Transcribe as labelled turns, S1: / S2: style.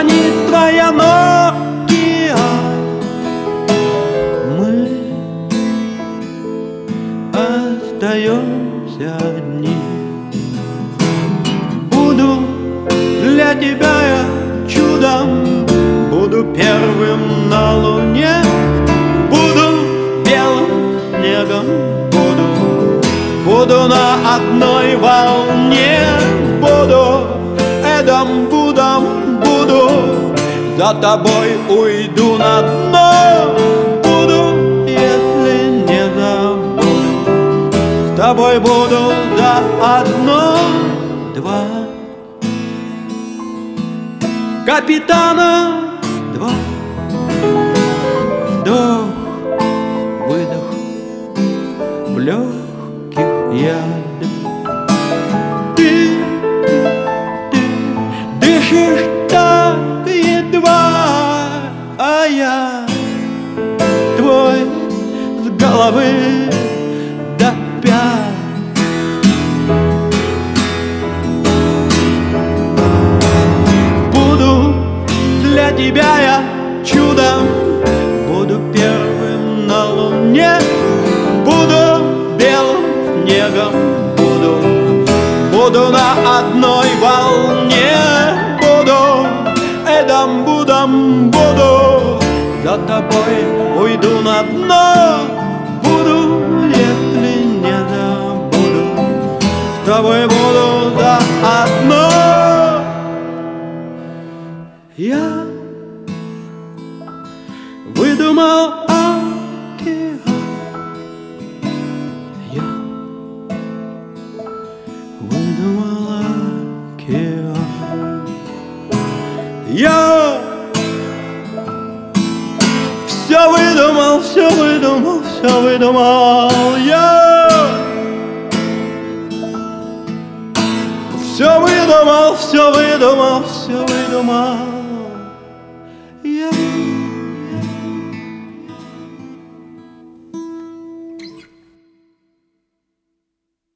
S1: они троеногие, мы остаемся одни. Буду для тебя я чудом, буду первым на луне, буду белым снегом, буду на одной волне, буду Эдом, Будом, буду за тобой уйду на дно, буду, если не забуду, с тобой буду заодно. Два капитана, два вдох, выдох, в легких яд. Ты дышишь так едва, а я твой с головы до пят. Буду для тебя я чудом, буду первым на луне, буду белым снегом, буду на одной волне, буду Эдом, Будом, буду за тобой уйду на дно, буду, если не забуду, с тобой буду заодно. Я выдумал океан, я выдумал океан, я все выдумал, все выдумал, все выдумал, я все выдумал, все выдумал, все выдумал.